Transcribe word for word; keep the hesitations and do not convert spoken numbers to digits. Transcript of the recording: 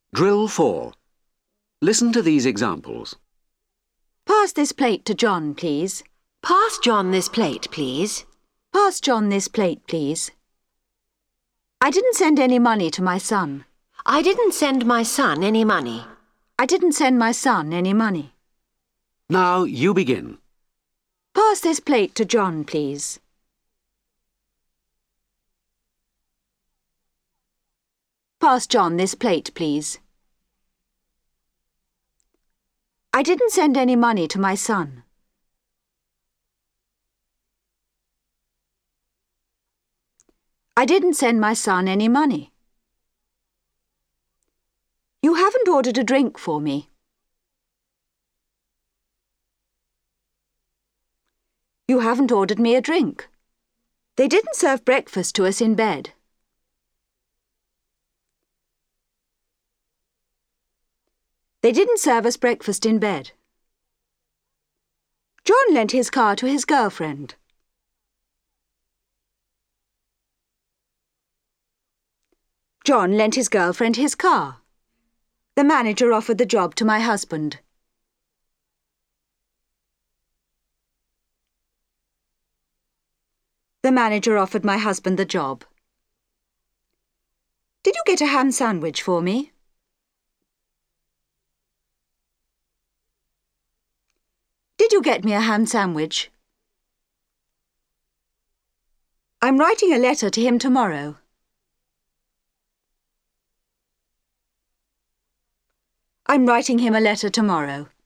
Drill four. Listen to these examples. Pass this plate to John, please. Pass John this plate, please. Pass John this plate, please. I didn't send any money to my son. I didn't send my son any money. I didn't send my son any money. Now you begin. Pass this plate to John, please. Pass John this plate, please. I didn't send any money to my son. I didn't send my son any money. You haven't ordered a drink for me. You haven't ordered me a drink. They didn't serve breakfast to us in bed. They didn't serve us breakfast in bed. John lent his car to his girlfriend. John lent his girlfriend his car. The manager offered the job to my husband. The manager offered my husband the job. Did you get a ham sandwich for me? Did you get me a ham sandwich? I'm writing a letter to him tomorrow. I'm writing him a letter tomorrow.